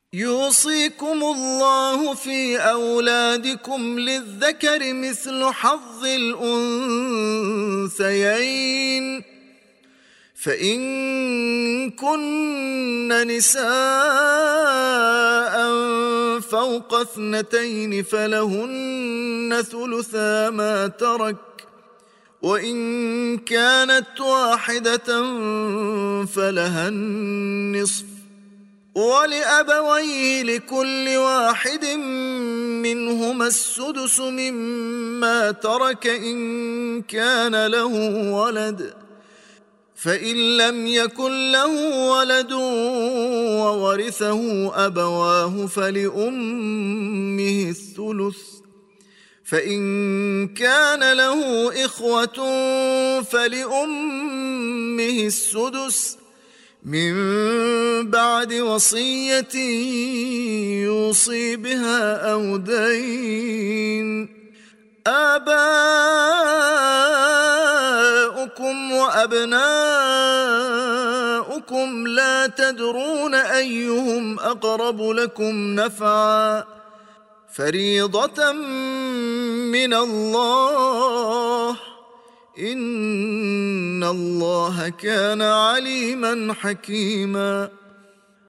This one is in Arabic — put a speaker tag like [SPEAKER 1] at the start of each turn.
[SPEAKER 1] يوصيكم الله في أولادكم للذكر مثل حظ الأنثيين، فإن كن نساء فوق 2 فلهن ثلثا ما ترك، وإن كانت واحدة فلها النصف، ولأبويه لكل واحد منهما السدس مما ترك إن كان له ولد، فإن لم يكن له ولد وورثه أبواه فلأمه الثلث، فإن كان له إخوة فلأمه السدس من بعد وصية يوصي بها أو دين. آباؤكم وأبناؤكم لا تدرون أيهم أقرب لكم نفعا، فريضة من الله، إن الله كان عليما حكيما.